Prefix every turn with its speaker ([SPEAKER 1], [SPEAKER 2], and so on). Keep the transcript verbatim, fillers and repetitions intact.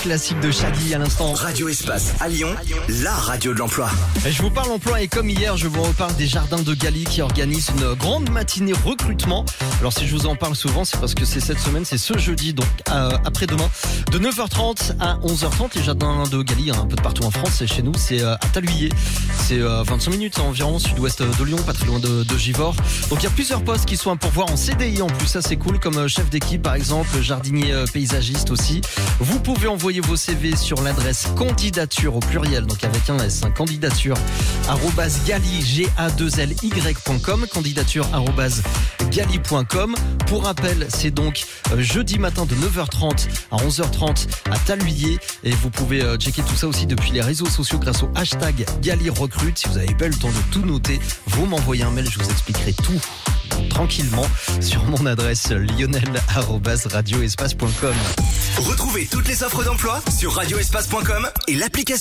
[SPEAKER 1] classique de Shaggy à l'instant.
[SPEAKER 2] Radio Espace à Lyon, la radio de l'emploi.
[SPEAKER 1] Et je vous parle emploi et comme hier, je vous reparle des Jardins de Galy qui organisent une grande matinée recrutement. Alors si je vous en parle souvent, c'est parce que c'est cette semaine, c'est ce jeudi, donc euh, après-demain, de neuf heures trente à onze heures trente. Les Jardins de Galy, hein, un peu de partout en France, et chez nous, c'est euh, à Taluyer. C'est euh, vingt-cinq minutes environ, sud-ouest de Lyon, pas très loin de, de Givors. Donc il y a plusieurs postes qui sont à pourvoir en C D I en plus, ça c'est cool, comme chef d'équipe par exemple, jardinier euh, paysagiste aussi. Vous pouvez envoyer vos C V sur l'adresse candidature au pluriel, donc avec un S, hein, candidature arobase galy, G A deux L Y point com, candidature arobase galy point com. Pour rappel, c'est donc euh, jeudi matin de neuf heures trente à onze heures trente à Taluyer, et vous pouvez euh, checker tout ça aussi depuis les réseaux sociaux grâce au hashtag Galy Recrute. Si vous n'avez pas eu le temps de tout noter, vous m'envoyez un mail, je vous expliquerai tout tranquillement sur mon adresse lionel arobase radioespace point com.
[SPEAKER 2] Retrouvez toutes les offres d'emploi sur radioespace point com et l'application.